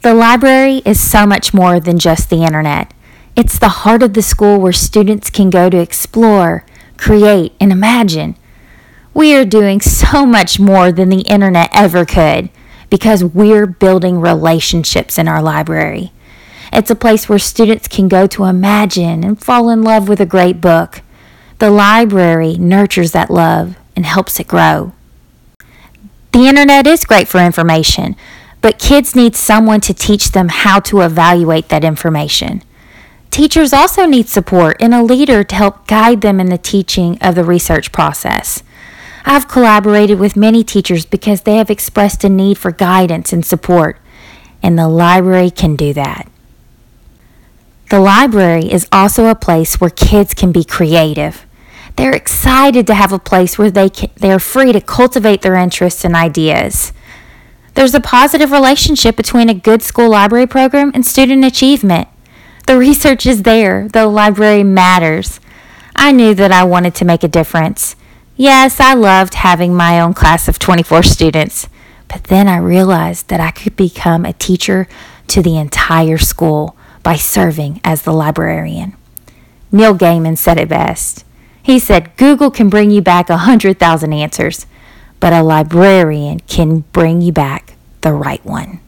The library is so much more than just the internet. It's the heart of the school where students can go to explore, create, and imagine. We are doing so much more than the internet ever could because we're building relationships in our library. It's a place where students can go to imagine and fall in love with a great book. The library nurtures that love and helps it grow. The internet is great for information, but kids need someone to teach them how to evaluate that information. Teachers also need support and a leader to help guide them in the teaching of the research process. I've collaborated with many teachers because they have expressed a need for guidance and support, and the library can do that. The library is also a place where kids can be creative. They're excited to have a place where they're free to cultivate their interests and ideas. There's a positive relationship between a good school library program and student achievement. The research is there. The library matters. I knew that I wanted to make a difference. Yes, I loved having my own class of 24 students, but then I realized that I could become a teacher to the entire school by serving as the librarian. Neil Gaiman said it best. He said, Google can bring you back 100,000 answers, but a librarian can bring you back the right one.